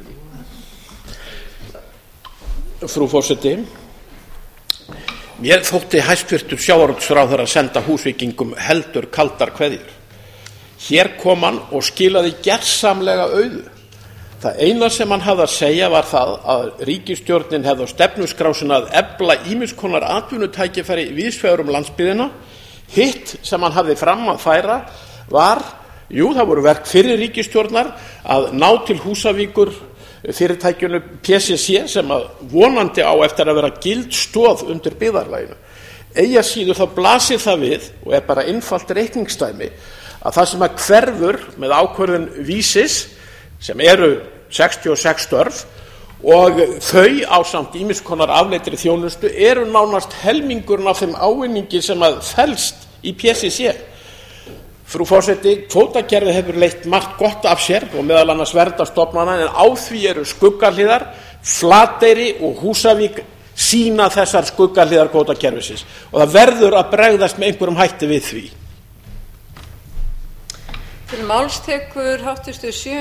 Frú forseti, mér þótti hæstvirtur sjávarútvegsráðherra senda Húsvíkingum heldur kaldar kveðjur. Hér kom hann og skilaði gersamlega auðu. Það eina sem hann hafði að segja var það að ríkisstjórnin hefði á stefnuskrá sinni að efla ýmiss konar atvinnutækifæri víðs vegar landsbyggðina. Hitt sem hann hafði fram að færa var, það voru verk fyrri ríkisstjórnar að ná til Húsavíkur fyrirtækjunu PCC sem að vonandi á eftir að vera gild stoð undir byggðarlaginu. Eigi að síður þá blasir það við, og er bara einfalt reikningsdæmi, að það sem að hverfur með ákvörðun vísis, sem eru 66 störf, og þau ásamt ýmiss konar afleitri þjónustu eru nánast helmingurinn af þeim ávinningi sem að felst í PCC. Frú forseti, kvótakerfið hefur leitt margt gott af sér og meðal annars verndarstofnana, en á því eru skuggahliðar. Flateyri og Húsavík sýna þessar skuggahliðar kvótakerfisins og það verður að bregðast með einhverjum hætti við því. Til máls tekur háttvirtur